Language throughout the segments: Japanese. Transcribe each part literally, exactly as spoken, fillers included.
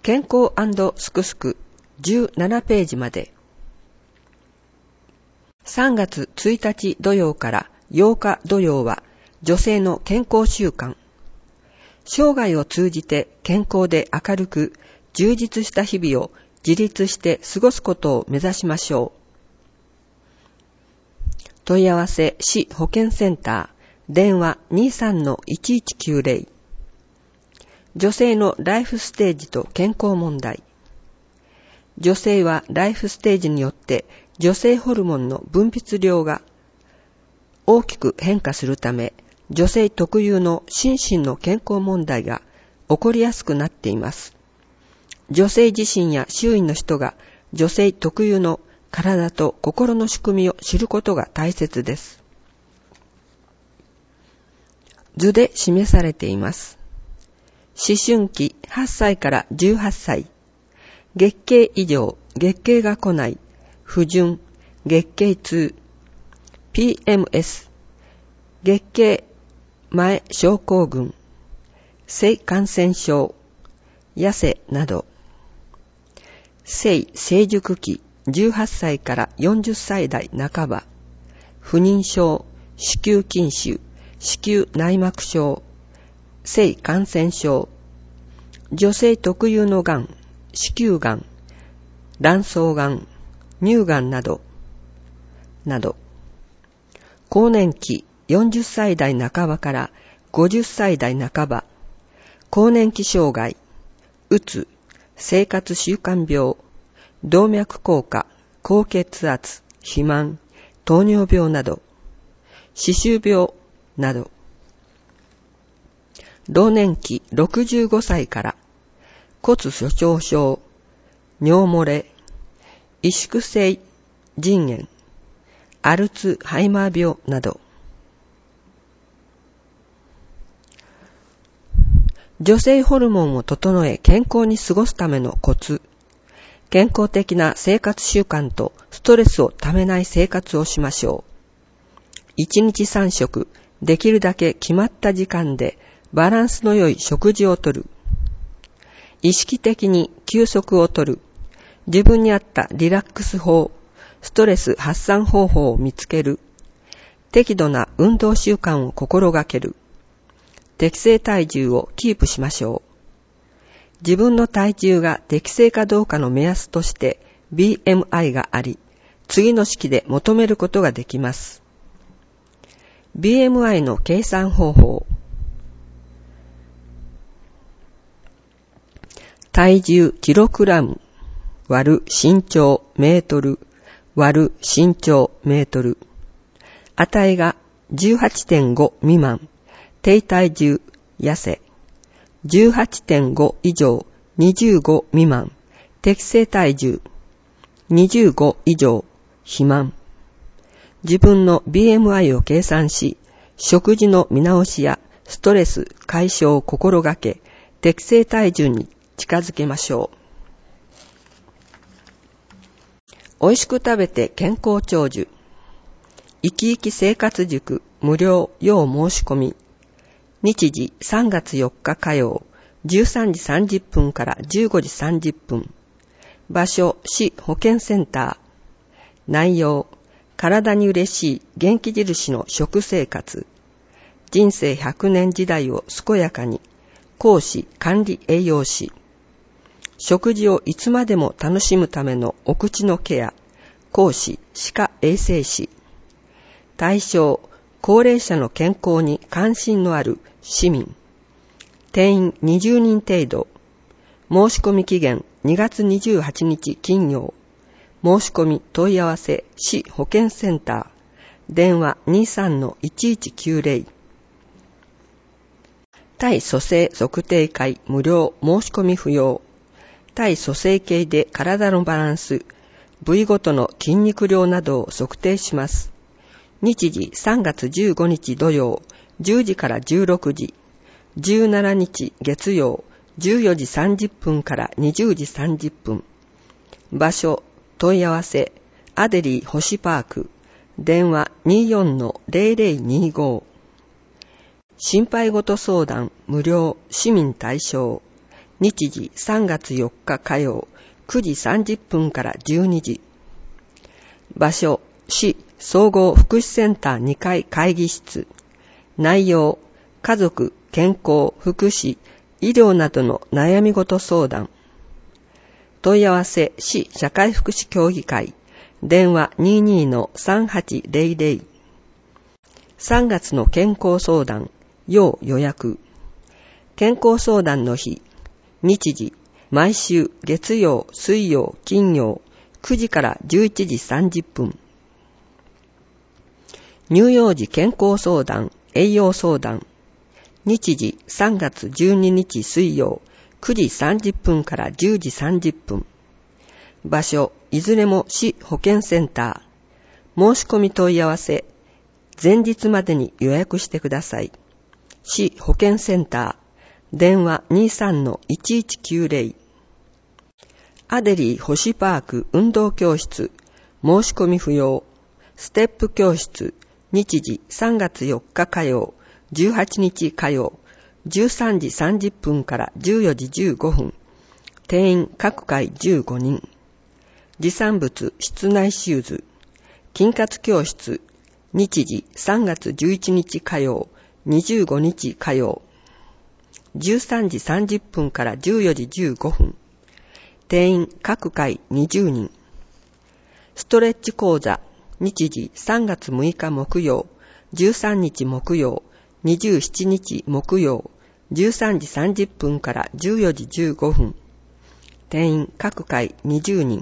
健康&すくすくじゅうななページまで。さんがつついたち土曜からようか土曜は女性の健康習慣。生涯を通じて健康で明るく充実した日々を自立して過ごすことを目指しましょう。問い合わせ市保健センター、電話 にさんのいちいちきゅうゼロ。女性のライフステージと健康問題。女性はライフステージによって女性ホルモンの分泌量が大きく変化するため、女性特有の心身の健康問題が起こりやすくなっています。女性自身や周囲の人が女性特有の体と心の仕組みを知ることが大切です。図で示されています。思春期はっさいからじゅうはっさい、月経異常、月経が来ない、不順、月経痛、ピーエムエス、月経前症候群、性感染症、痩せなど、性成熟期じゅうはっさいからよんじゅっさい代半ば、不妊症、子宮筋腫、子宮内膜症、性感染症、女性特有のがん、子宮がん、卵巣がん、乳がんなど、など、更年期よんじゅっさい代半ばからごじゅっさい代半ば、更年期障害、うつ、生活習慣病、動脈硬化、高血圧、肥満、糖尿病など、歯周病など、老年期ろくじゅうごさいから骨粗鬆症、尿漏れ、萎縮性腎炎、アルツハイマー病など、女性ホルモンを整え健康に過ごすためのコツ、健康的な生活習慣とストレスをためない生活をしましょう。いちにちさんしょく、できるだけ決まった時間でバランスの良い食事をとる。意識的に休息をとる。自分に合ったリラックス法、ストレス発散方法を見つける。適度な運動習慣を心がける。適正体重をキープしましょう。自分の体重が適正かどうかの目安として ビーエムアイ があり、次の式で求めることができます。ビーエムアイ の計算方法。体重キログラム割る身長メートル割る身長メートル。値が じゅうはちてんご 未満、低体重痩せ。じゅうはちてんご 以上、にじゅうご未満、適正体重。にじゅうご以上、肥満。自分の ビーエムアイ を計算し、食事の見直しやストレス解消を心がけ、適正体重に近づけましょう。美味しく食べて健康長寿。生き生き生活塾無料要申し込み。日時さんがつよっか火曜、じゅうさんじさんじゅっぷんからじゅうごじさんじゅっぷん。場所、市保健センター。内容、体に嬉しい元気印の食生活。人生ひゃくねん時代を健やかに。講師、管理栄養士。食事をいつまでも楽しむためのお口のケア。講師、歯科衛生士。対象、高齢者の健康に関心のある市民。定員にじゅうにん程度。申し込み期限にがつにじゅうはちにち金曜。申し込み問い合わせ市保健センター。電話 にさんのいちいちきゅうゼロ。体組成測定会無料申し込み不要。体組成計で体のバランス、部位ごとの筋肉量などを測定します。日時さんがつじゅうごにち土曜、じゅうじからじゅうろくじ、じゅうしちにち月曜、じゅうよじさんじゅっぷんからにじゅうじさんじゅっぷん。場所、問い合わせ、アデリー星パーク、電話 にじゅうよんのゼロゼロにじゅうご。心配事相談無料市民対象。 日時さんがつよっか火曜くじさんじゅっぷんからじゅうにじ。場所、市総合福祉センターにかい会議室。内容、家族、健康、福祉、医療などの悩み事相談。問い合わせ、市社会福祉協議会。電話 にじゅうに のさんはちぜろぜろ。さんがつの健康相談、要予約。健康相談の日、日時、毎週月曜、水曜、金曜、くじからじゅういちじさんじゅっぷん。乳幼児健康相談、栄養相談。日時さんがつじゅうににち水曜、くじさんじゅっぷんからじゅうじさんじゅっぷん。場所、いずれも市保健センター。申し込み問い合わせ、前日までに予約してください。市保健センター。電話 にじゅうさん のいちいちきゅうぜろ。アデリー星パーク運動教室。申し込み不要。ステップ教室。日時さんがつよっか火曜、じゅうはちにち火曜、じゅうさんじさんじゅっぷんからじゅうよじじゅうごふん。定員各回じゅうごにん。持参物室内シューズ。筋活教室。日時さんがつじゅういちにち火曜、にじゅうごにち火曜。じゅうさんじさんじゅっぷんからじゅうよじじゅうごふん。定員各回にじゅうにん。ストレッチ講座。日時さんがつむいか木曜、じゅうさんにち木曜、にじゅうしちにち木曜、じゅうさんじさんじゅっぷんからじゅうよじじゅうごふん。定員各回にじゅうにん。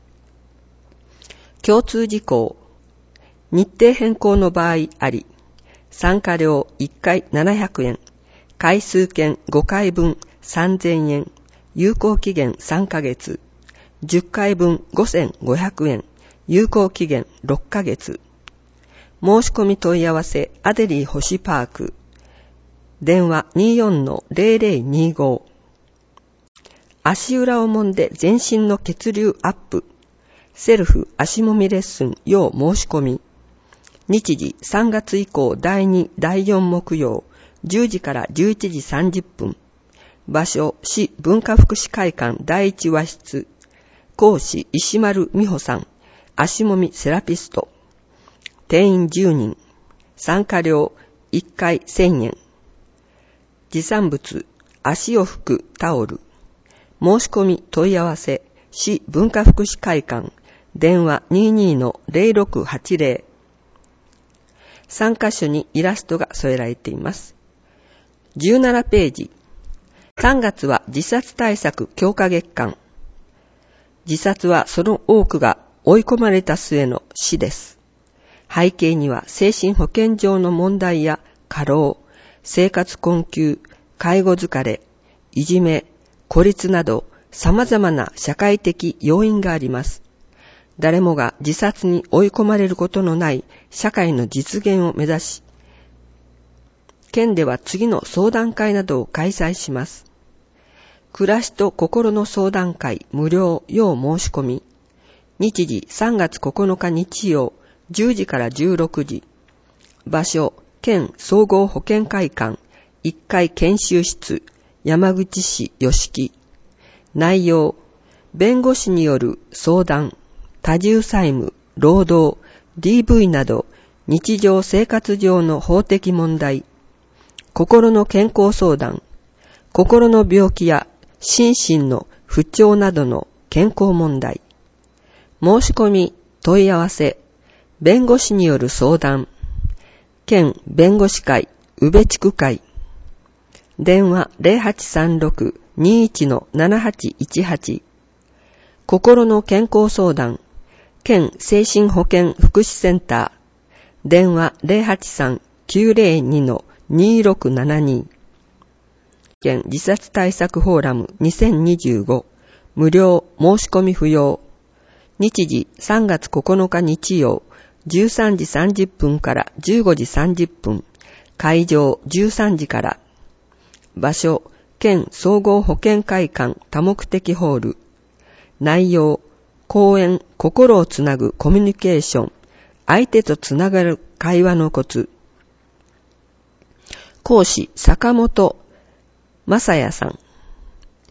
共通事項。日程変更の場合あり、参加料いっかいななひゃくえん、回数券ごかいぶんさんぜんえん、有効期限さんかげつ、じゅっかいぶんごせんごひゃくえん、有効期限ろっかげつ。申し込み問い合わせアデリー星パーク。電話 にじゅうよん のぜろぜろにご。足裏を揉んで全身の血流アップ。セルフ足もみレッスン要申し込み。日時さんがつ以降だいに、だいよん木曜、じゅうじからじゅういちじさんじゅっぷん。場所、市文化福祉会館だいいち和室。講師石丸美穂さん。足もみセラピスト。定員じゅうにん。参加料いっかいせんえん。持参物、足を拭くタオル。申し込み問い合わせ、市文化福祉会館。電話 にじゅうに のぜろろくはちぜろ。参加書にイラストが添えられています。じゅうななページ。さんがつは自殺対策強化月間。自殺はその多くが追い込まれた末の死です。背景には精神保健上の問題や過労、生活困窮、介護疲れ、いじめ、孤立など様々な社会的要因があります。誰もが自殺に追い込まれることのない社会の実現を目指し、県では次の相談会などを開催します。暮らしと心の相談会無料要申し込み。日時さんがつここのか日曜、じゅうじからじゅうろくじ。場所、県総合保健会館、いっかい研修室、山口市吉木。内容、弁護士による相談、多重債務、労働、ディーブイ など日常生活上の法的問題、心の健康相談、心の病気や心身の不調などの健康問題。申し込み、問い合わせ、弁護士による相談、県弁護士会、宇部地区会。電話 ゼロはちさんろく にいち のななはちいちはち。心の健康相談、県精神保健福祉センター。電話 ゼロはちさん きゅうぜろに のにろくななに。県自殺対策フォーラムにせんにじゅうご。無料申し込み不要。日時さんがつここのか日曜、じゅうさんじさんじゅっぷんからじゅうごじさんじゅっぷん。会場じゅうさんじから。場所、県総合保健会館多目的ホール。内容、講演、心をつなぐコミュニケーション。相手とつながる会話のコツ。講師、坂本正也さん。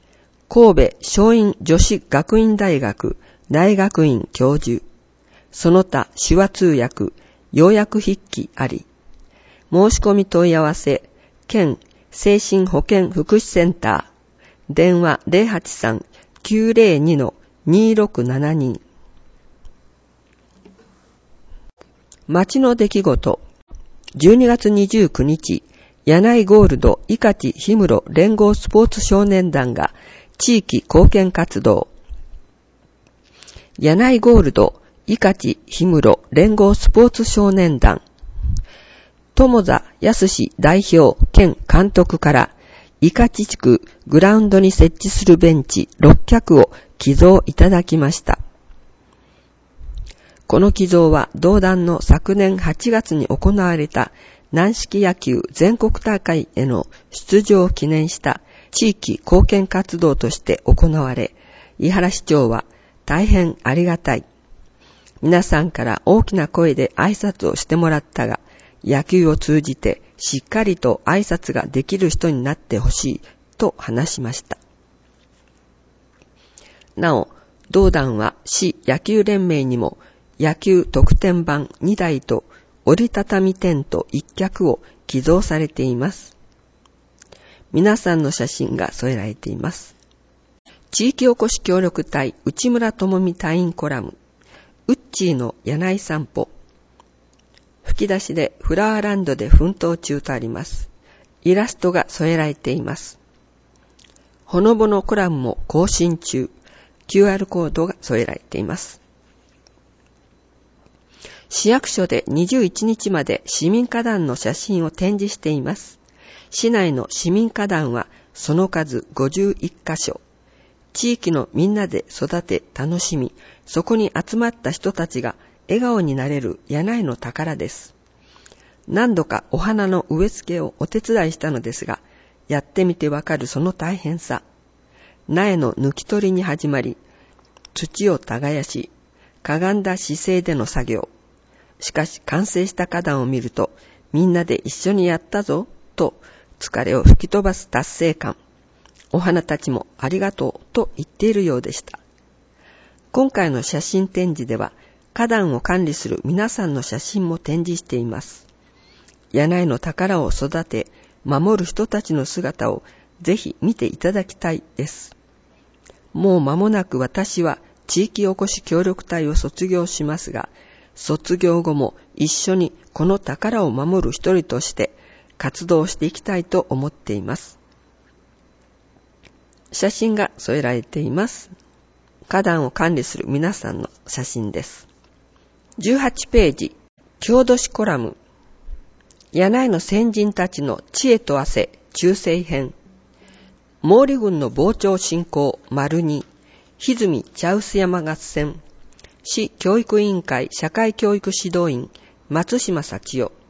神戸松陰女子学院大学大学院教授、その他手話通訳、要約筆記あり。申し込み問い合わせ、県精神保健福祉センター、電話 ゼロはちさん きゅうゼロに にろくななに。町の出来事、じゅうにがつにじゅうくにち、柳井ゴールド伊勝氷室連合スポーツ少年団が地域貢献活動。柳井ゴールド伊勝氷室連合スポーツ少年団。友座康代表兼監督から伊勝地区グラウンドに設置するベンチろっきゃくを寄贈いただきました。この寄贈は同団の昨年はちがつに行われた軟式野球全国大会への出場を記念した地域貢献活動として行われ、井原市長は大変ありがたい。皆さんから大きな声で挨拶をしてもらったが、野球を通じてしっかりと挨拶ができる人になってほしいと話しました。なお、同団は市野球連盟にも野球特典版にだいと折りたたみテントいっきゃくを寄贈されています。皆さんの写真が添えられています。地域おこし協力隊内村智美隊員コラム、ウッチーの柳井散歩。吹き出しでフラワーランドで奮闘中とあります。イラストが添えられています。ほのぼのコラムも更新中。キューアール コードが添えられています。市役所でにじゅういちにちまで市民花壇の写真を展示しています。市内の市民花壇はその数ごじゅういっかしょ。地域のみんなで育て楽しみ、そこに集まった人たちが笑顔になれる柳井の宝です。何度かお花の植え付けをお手伝いしたのですが、やってみてわかるその大変さ。苗の抜き取りに始まり、土を耕し、かがんだ姿勢での作業。しかし完成した花壇を見ると、みんなで一緒にやったぞ、と疲れを吹き飛ばす達成感。お花たちもありがとうと言っているようでした。今回の写真展示では、花壇を管理する皆さんの写真も展示しています。柳井の宝を育て、守る人たちの姿をぜひ見ていただきたいです。もう間もなく私は地域おこし協力隊を卒業しますが、卒業後も一緒にこの宝を守る一人として活動していきたいと思っています。写真が添えられています。花壇を管理する皆さんの写真です。じゅうはちページ、郷土史コラム。柳井の先人たちの知恵と汗、中世編。毛利軍の防潮侵攻、丸に、歪み茶臼山合戦。市教育委員会社会教育指導員、松島幸代。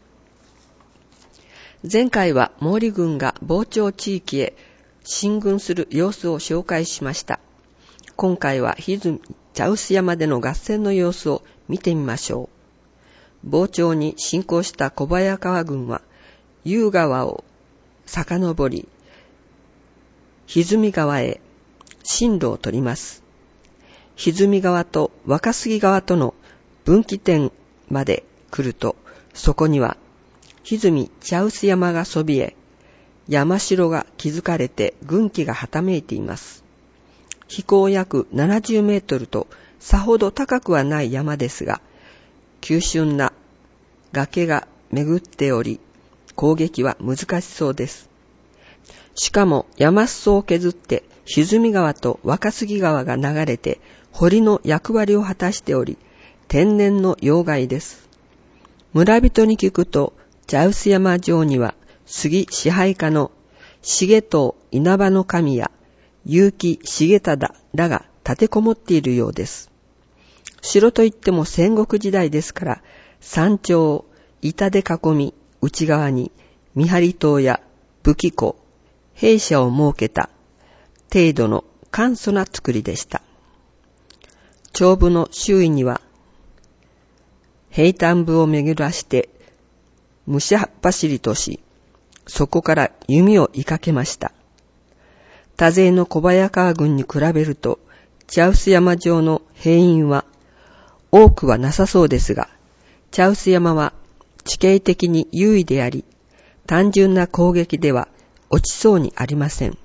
前回は毛利軍が防潮地域へ進軍する様子を紹介しました。今回は歪み茶臼山での合戦の様子を見てみましょう。防潮に侵攻した小早川軍は、雄川を遡り、歪み川へ進路を取ります。歪み川と若杉川との分岐点まで来ると、そこには歪み茶臼山がそびえ、山城が築かれて軍旗がはためいています。飛行約ななじゅうメートルとさほど高くはない山ですが、急峻な崖が巡っており、攻撃は難しそうです。しかも山裾を削って歪み川と若杉川が流れて堀の役割を果たしており、天然の要害です。村人に聞くと、茶臼山上には杉支配下の重藤稲葉の神や結城重忠らが立てこもっているようです。城といっても戦国時代ですから、山頂を板で囲み、内側に見張り塔や武器庫、兵舎を設けた程度の簡素な作りでした。町部の周囲には平坦部を巡らして武者走りとし、そこから弓を射かけました。 多勢の小早川軍に比べると、茶臼山上の兵員は多くはなさそうですが、茶臼山は地形的に優位であり、単純な攻撃では落ちそうにありません。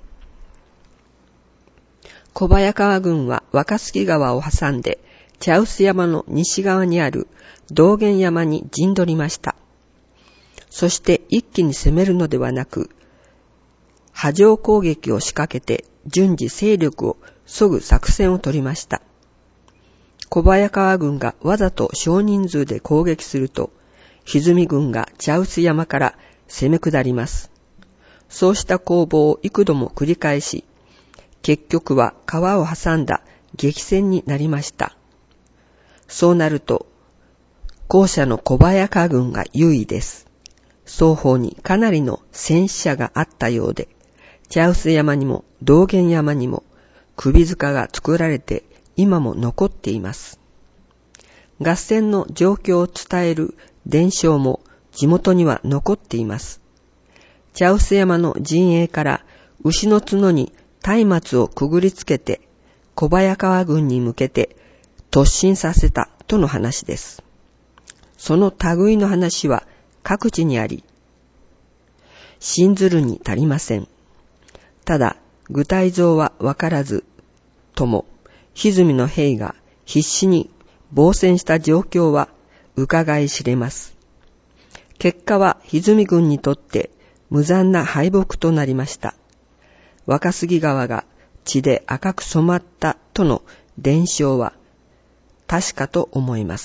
小早川軍は若杉川を挟んで、茶臼山の西側にある道元山に陣取りました。そして一気に攻めるのではなく、波状攻撃を仕掛けて順次勢力を削ぐ作戦を取りました。小早川軍がわざと少人数で攻撃すると、歪み軍が茶臼山から攻め下ります。そうした攻防を幾度も繰り返し、結局は川を挟んだ激戦になりました。そうなると、後者の小早川軍が優位です。双方にかなりの戦死者があったようで、茶臼山にも道元山にも首塚が作られて今も残っています。合戦の状況を伝える伝承も地元には残っています。茶臼山の陣営から牛の角に松明をくぐりつけて小早川軍に向けて突進させたとの話です。その類の話は各地にあり、信ずるに足りません。ただ、具体像はわからずとも、歪みの兵が必死に防戦した状況は伺い知れます。結果は歪み軍にとって無残な敗北となりました。若杉川が血で赤く染まったとの伝承は確かと思います。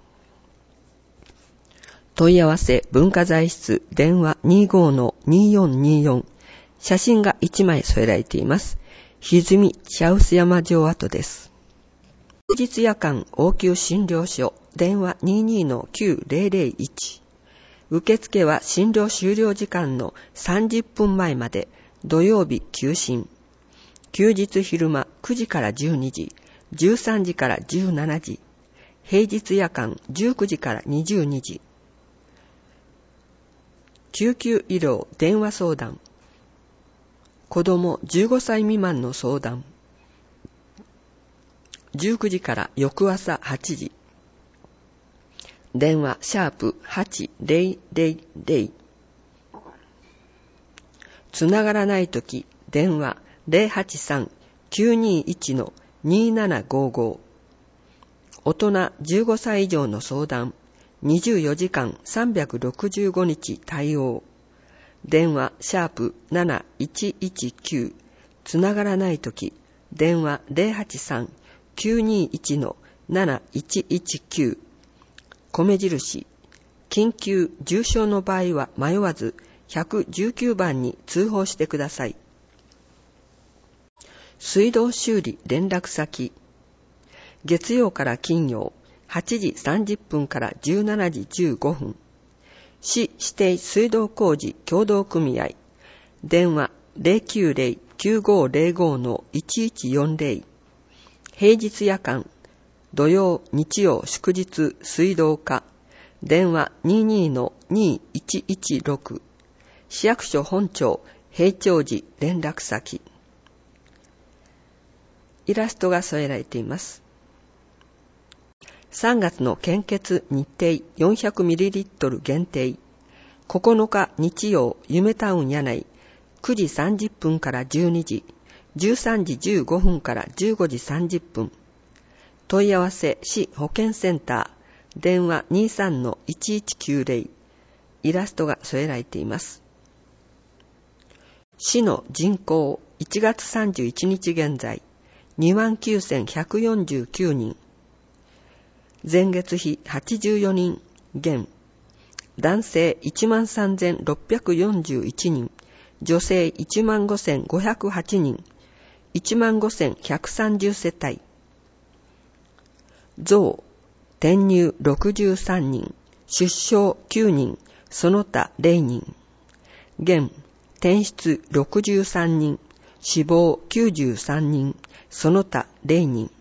問い合わせ文化財室電話 にじゅうごのにじゅうよんにじゅうよん 写真がいちまい添えられています。歪み茶臼山城跡です。休日夜間応急診療所電話 にじゅうにのきゅうぜろぜろいち 受付は診療終了時間のさんじゅっぷんまえまで土曜日休診。休日昼間くじからじゅうにじ、じゅうさんじからじゅうしちじ、平日夜間じゅうくじからにじゅうにじ。救急医療電話相談。子供じゅうごさい未満の相談。じゅうくじから翌朝はちじ。電話シャープはちぜろぜろぜろ。つながらないとき電話ゼロはちさん きゅうにいちのにななごご。大人じゅうごさい以上の相談。にじゅうよじかんさんびゃくろくじゅうごにち対応。電話シャープなないちいちきゅう。つながらないとき電話ゼロはちさん きゅうにいちのなないちいちきゅう。米印。緊急重症の場合は迷わずいちいちきゅうばんに通報してください。水道修理連絡先。月曜から金曜はちじさんじゅっぷんからじゅうしちじじゅうごふん。市指定水道工事協同組合。電話ゼロきゅうゼロ きゅうごゼロごのいちいちよんゼロ。平日夜間、土曜、日曜、祝日、水道課。電話にじゅうにのにいちいちろく。市役所本庁、平町寺連絡先。イラストが添えられています。さんがつの献血日程 よんひゃくミリリットル 限定。ここのか日曜、夢タウン柳井、くじさんじゅっぷんからじゅうにじ、じゅうさんじじゅうごふんからじゅうごじさんじゅっぷん。問い合わせ市保健センター、電話 にじゅうさんのいちいちきゅうゼロ。イラストが添えられています。市の人口いちがつさんじゅういちにち現在、にまんきゅうせんひゃくよんじゅうきゅうにん。前月比はちじゅうよにん減。男性いちまんさんぜんろっぴゃくよんじゅういちにん。女性いちまんごせんごひゃくはちにん。いちまんごせんひゃくさんじゅうせたい。増、転入ろくじゅうさんにん。出生きゅうにん。その他ゼロにん。減、転出ろくじゅうさんにん。死亡きゅうじゅうさんにん。その他ゼロにん。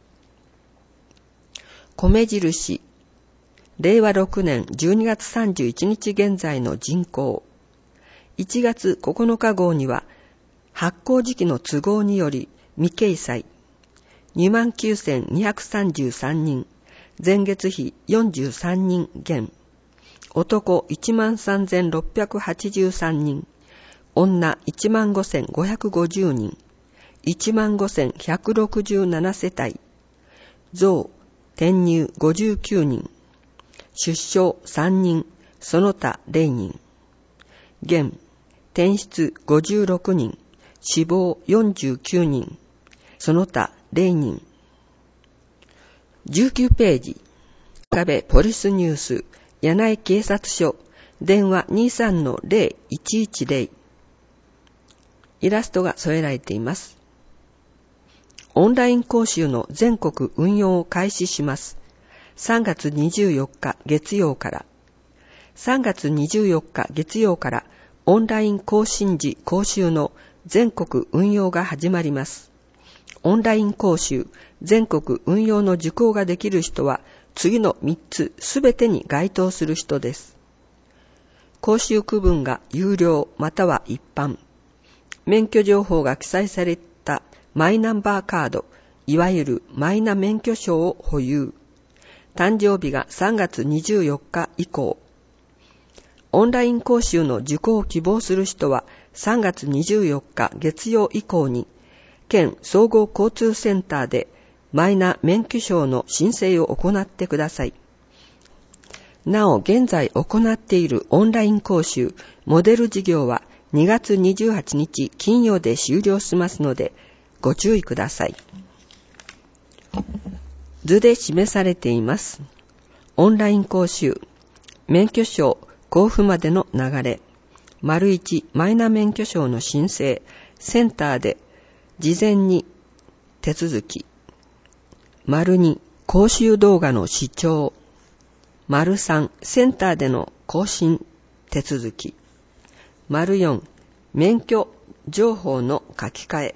米印。れいわろくねんじゅうにがつさんじゅういちにち現在の人口。いちがつここのか号には発行時期の都合により未掲載。にまんきゅうせんにひゃくさんじゅうさんにん。前月比よんじゅうさんにん減。男いちまんさんぜんろっぴゃくはちじゅうさんにん。女いちまんごせんごひゃくごじゅうにん。いちまんごせんひゃくろくじゅうななせたい。増、転入ごじゅうきゅうにん。出生さんにん、その他れいにん。減、転出ごじゅうろくにん。死亡よんじゅうきゅうにん。その他れいにん。じゅうきゅうページ。壁ポリスニュース、柳井警察署、電話 にじゅうさんのゼロいちいちゼロ。イラストが添えられています。オンライン講習の全国運用を開始します。さんがつにじゅうよっか月曜から。さんがつにじゅうよっか月曜からオンライン講習時講習の全国運用が始まります。オンライン講習、全国運用の受講ができる人は次のみっつすべてに該当する人です。講習区分が有料または一般。免許情報が記載されたマイナンバーカード、いわゆるマイナ免許証を保有。誕生日がさんがつにじゅうよっか以降。オンライン講習の受講を希望する人はさんがつにじゅうよっか月曜以降に、県総合交通センターでマイナ免許証の申請を行ってください。なお、現在行っているオンライン講習、モデル授業はにがつにじゅうはちにち金曜で終了しますので、ご注意ください。図で示されています。オンライン講習、免許証交付までの流れ。丸いち、マイナ免許証の申請、センターで事前に手続き。丸に、講習動画の視聴。丸さん、センターでの更新手続き。丸よん、免許情報の書き換え。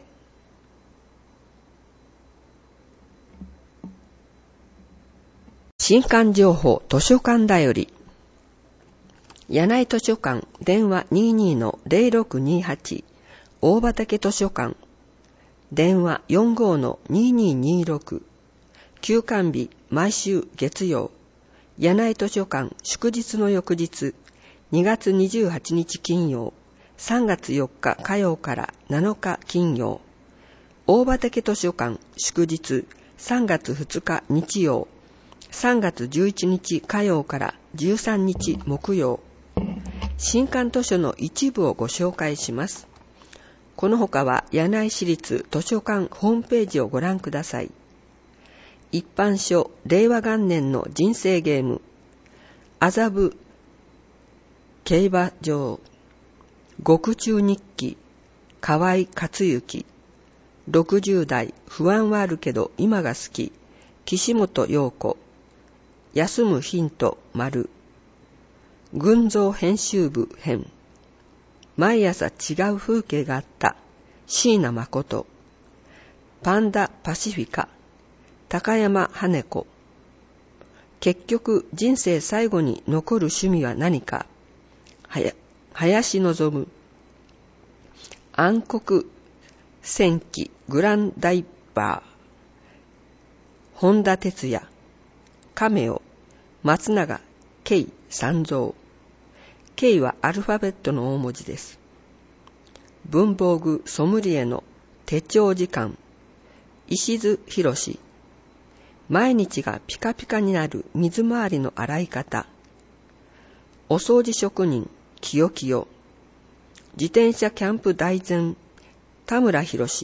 新刊情報図書館だより。柳井図書館電話 にじゅうにのゼロろくにはち。大畑図書館電話 よんじゅうごのにじゅうににじゅうろく。休館日毎週月曜。柳井図書館祝日の翌日にがつにじゅうはちにち金曜。さんがつよっか火曜からなのか金曜。大畑図書館祝日さんがつふつか日曜。さんがつじゅういちにち火曜からじゅうさんにち木曜。新刊図書の一部をご紹介します。この他は柳井市立図書館ホームページをご覧ください。一般書令和元年の人生ゲーム麻布競馬場獄中日記河合克行ろくじゅう代不安はあるけど今が好き岸本陽子休むヒント丸群像編集部編毎朝違う風景があった椎名誠パンダパシフィカ高山羽子結局人生最後に残る趣味は何かはや林望暗黒戦記グランダイバー本田哲也カメオ松永慶三蔵慶はアルファベットの大文字です。文房具ソムリエの手帳時間石津博士毎日がピカピカになる水回りの洗い方お掃除職人きよきよ自転車キャンプ大全田村博士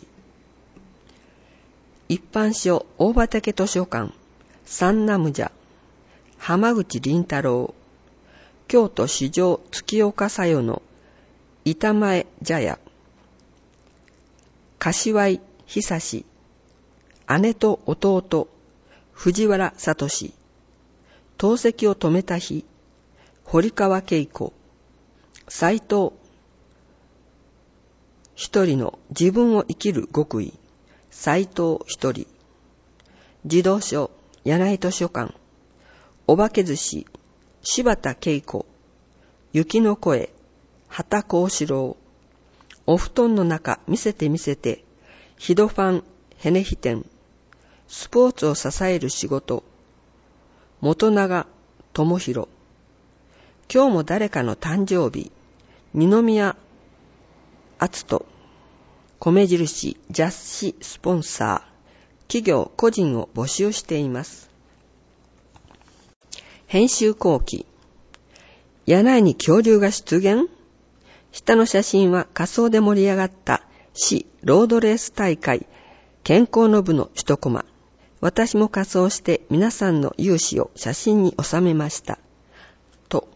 一般書大畑図書館三ナムジャ浜口倫太郎京都市場月岡佐代の板前茶屋柏井久志姉と弟藤原聡透析を止めた日堀川恵子斎藤一人の自分を生きる極意斎藤一人児童書柳井図書館お化け寿司柴田恵子雪の声畑幸四郎お布団の中見せて見せて、ヒドファン・ヘネヒテン、スポーツを支える仕事、元永智弘、今日も誰かの誕生日、二宮篤人、米印雑誌スポンサー、企業個人を募集しています。編集後期、柳井に恐竜が出現？下の写真は仮装で盛り上がった市ロードレース大会健康の部の一コマ。私も仮装して皆さんの勇姿を写真に収めました。と、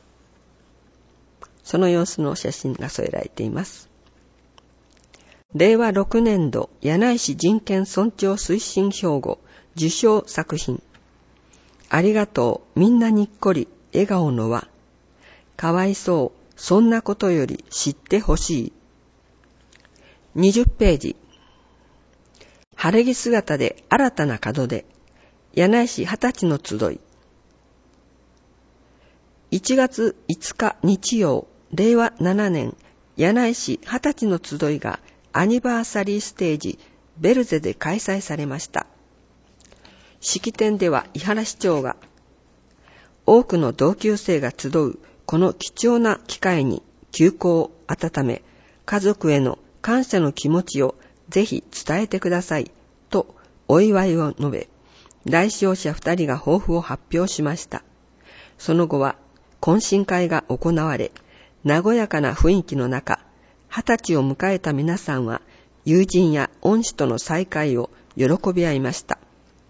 その様子の写真が添えられています。れいわろくねんど柳井市人権尊重推進標語受賞作品。ありがとう、みんなにっこり笑顔の輪。かわいそう、そんなことより知ってほしい。にじゅっページ。晴れ着姿で新たな門出。柳井市二十歳の集い。いちがついつか日曜、れいわななねん、柳井市二十歳の集いがアニバーサリーステージベルゼで開催されました。式典では伊原市長が、多くの同級生が集うこの貴重な機会に旧交を温め、家族への感謝の気持ちをぜひ伝えてくださいとお祝いを述べ、来場者二人が抱負を発表しました。その後は懇親会が行われ、和やかな雰囲気の中、二十歳を迎えた皆さんは友人や恩師との再会を喜び合いました。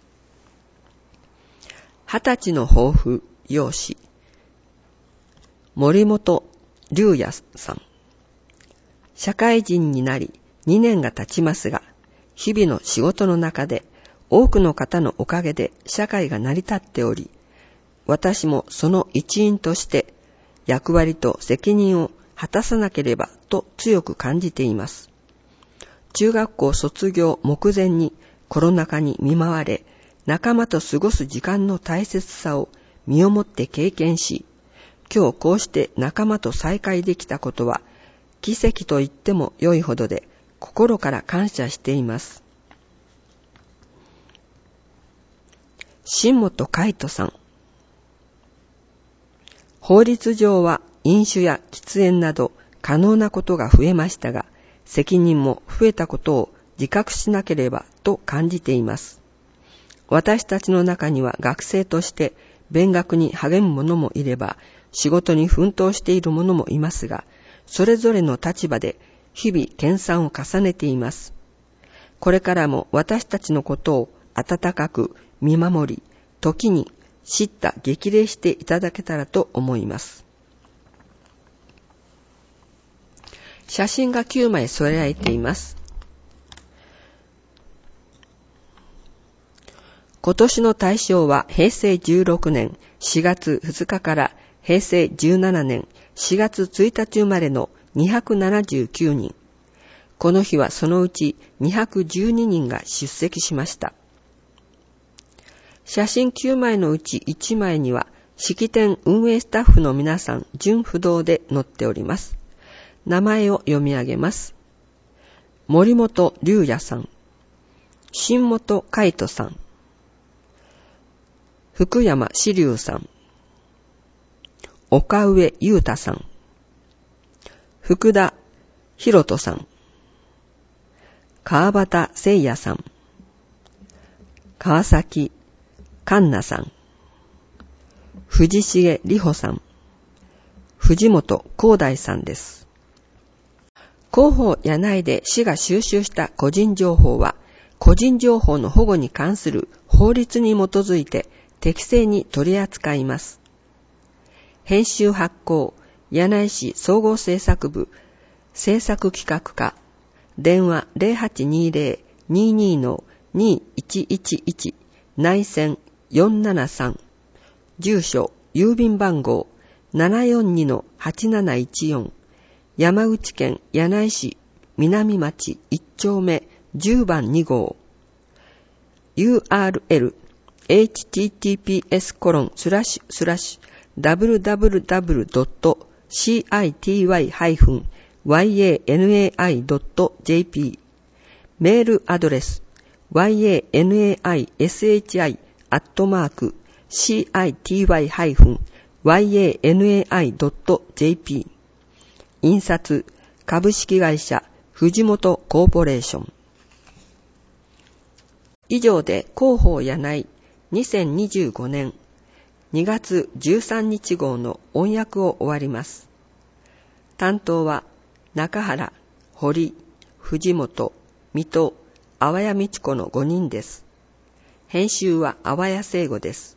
二十歳の抱負用紙。森本龍也さん。社会人になりにねんが経ちますが、日々の仕事の中で多くの方のおかげで社会が成り立っており、私もその一員として役割と責任を果たさなければと強く感じています。中学校卒業目前にコロナ禍に見舞われ、仲間と過ごす時間の大切さを身をもって経験し、今日こうして仲間と再会できたことは、奇跡と言っても良いほどで、心から感謝しています。新本海斗さん。法律上は飲酒や喫煙など可能なことが増えましたが、責任も増えたことを自覚しなければと感じています。私たちの中には学生として勉学に励む者もいれば、仕事に奮闘している者もいますが、それぞれの立場で日々研鑽を重ねています。これからも私たちのことを温かく見守り、時に叱咤激励していただけたらと思います。写真がきゅうまい添えられています。今年の大賞はへいせいじゅうろくねんしがつふつかからへいせいじゅうななねんしがつついたち生まれのにひゃくななじゅうきゅうにん。この日はそのうちにひゃくじゅうににんが出席しました。写真きゅうまいのうちいちまいには式典運営スタッフの皆さん順不同で載っております。名前を読み上げます。森本龍也さん、新本海斗さん、福山志龍さん、岡上裕太さん、福田博人さん、川端誠也さん、川崎環奈さん、藤重里穂さん、藤本光大さんです。広報柳井で市が収集した個人情報は、個人情報の保護に関する法律に基づいて適正に取り扱います。編集発行、柳井市総合政策部、政策企画課、電話 ゼロはちにゼロ にーにー の にーいちいちいち、内線よんななさん、住所、郵便番号 ななよんにのはちなないちよん、山口県柳井市南町いっちょうめじゅうばんにごう、ユーアールエル エイチティーティーピーエスコロンスラッシュスラッシュダブリューダブリューダブリュードットシーアイティーワイハイフンワイエーエヌエーアイドットジェーピー、 メールアドレス ワイエーエヌエーアイエスエイチアイ アットマーク シーアイティーワイ ハイフン ワイエーエヌエーアイドットジェーピー、 印刷株式会社藤本コーポレーション。以上で広報柳井にせんにじゅうごねんにがつじゅうさんにち号の音訳を終わります。担当は中原、堀、藤本、水戸、淡谷道子のごにんです。編集は淡谷聖吾です。